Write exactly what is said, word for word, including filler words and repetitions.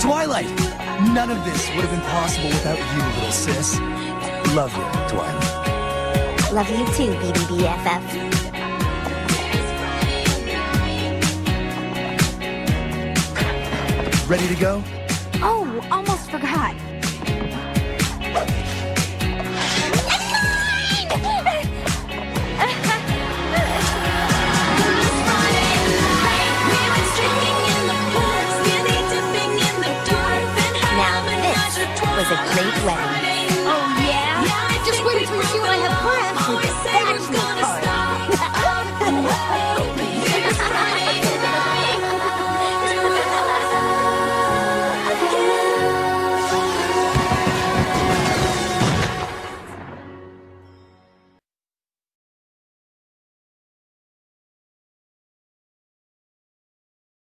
Twilight, none of this would have been possible without you, little sis. Love you, Twilight. Love you too, B B B F F. Ready to go? Oh, almost forgot.